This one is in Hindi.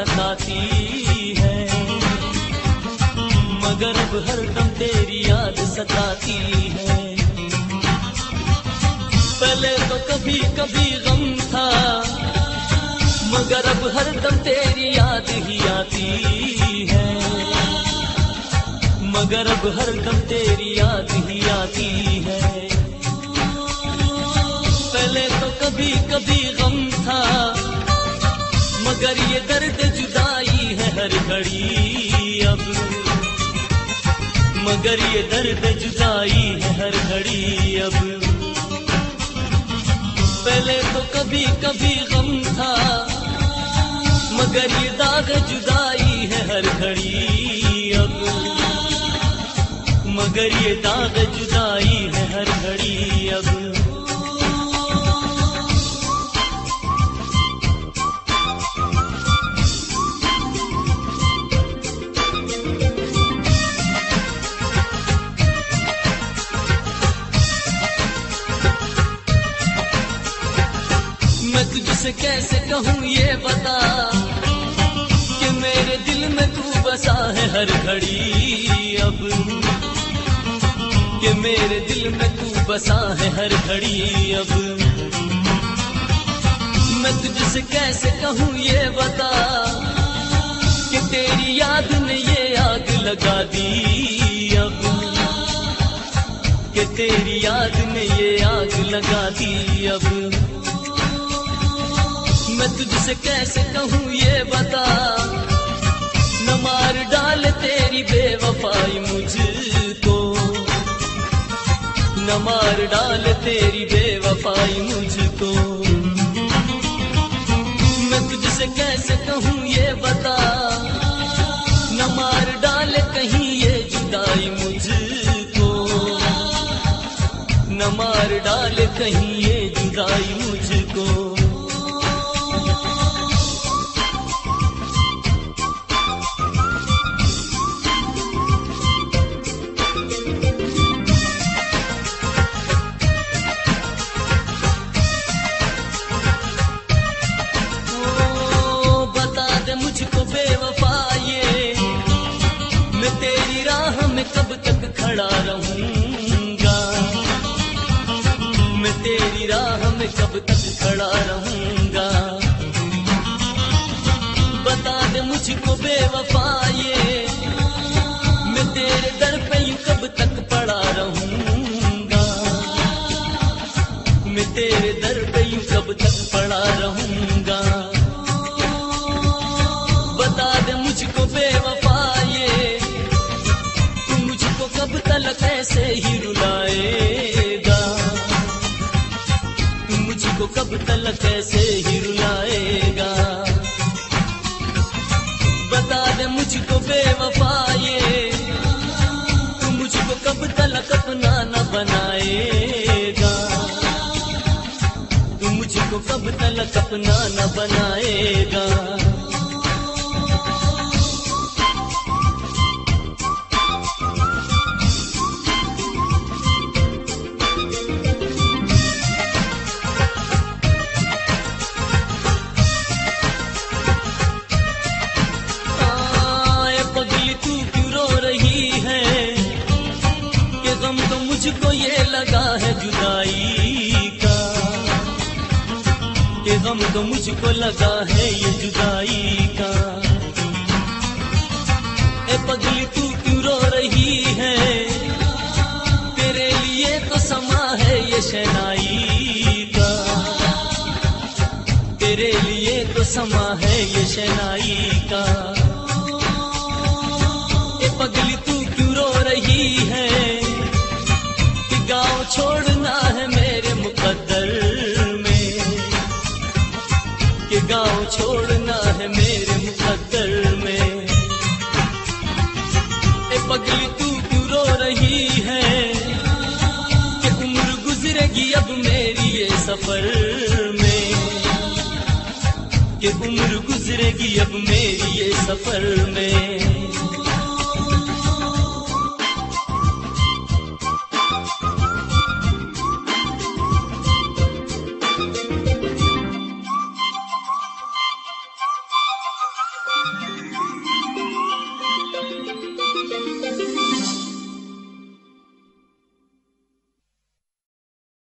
सताती है, मगर अब हरदम तेरी याद सताती है। पहले तो कभी कभी गम था, मगर अब हरदम तेरी याद ही आती है, मगर अब हरदम तेरी याद ही आती है। पहले तो कभी कभी गम था, मगर ये दर्द जुदाई है हर घड़ी अब, मगर ये दर्द जुदाई है हर घड़ी अब। पहले तो कभी कभी गम था, मगर ये दाग जुदाई है हर घड़ी अब, मगर ये दाग जुदाई है हर घड़ी अब। मैं तुझसे कैसे कहूँ ये बता, कि मेरे दिल में तू बसा है हर घड़ी अब, कि मेरे दिल में तू बसा है हर घड़ी अब। मैं तुझसे कैसे कहूँ ये बता, कि तेरी याद ने ये आग लगा दी अब, कि तेरी याद ने ये आग लगा दी अब। मैं तुझसे कैसे कहूँ ये बता, न मार डाल तेरी बेवफाई मुझको, न मार डाल तेरी बेवफाई मुझको। मैं तुझसे कैसे कहूँ ये बता, न मार डाल कहीं ये जुदाई मुझको, न मार डाल कहीं ये जुदाई मुझको। मुझको बेवफा ये, मैं तेरी राह में कब तक खड़ा रहूंगा, मैं तेरी राह में कब तक खड़ा रहूंगा। बता दे मुझको बेवफा ये, मैं तेरे दर पे यूं कब तक पड़ा रहूंगा, मैं तेरे दर पे यूं कब तक पड़ा रहूंगा। बता दे मुझको बेवफा ये, तू मुझको कब तक ऐसे ही रुलाएगा, तू मुझको कब तक ऐसे ही रुलाएगा। बता दे मुझको बेवफा ये, तू मुझको कब तक अपना न बनाएगा, तू मुझको कब तक अपना न बनाएगा। मुझको ये लगा है जुदाई का, कि गम तो मुझको लगा है ये जुदाई का। ए पगली तू क्यों रो रही है, तेरे लिए तो समा है ये शहनाई का, तेरे लिए तो समा है ये शहनाई का। ए पगली तू क्यों रो रही है, गाँव छोड़ना है मेरे मुकद्दर में, कि गाँव छोड़ना है मेरे मुकद्दर में। ए पगली तू क्यों रो रही है, कि उम्र गुजरेगी अब मेरी ये सफर में, कि उम्र गुजरेगी अब मेरी ये सफर में।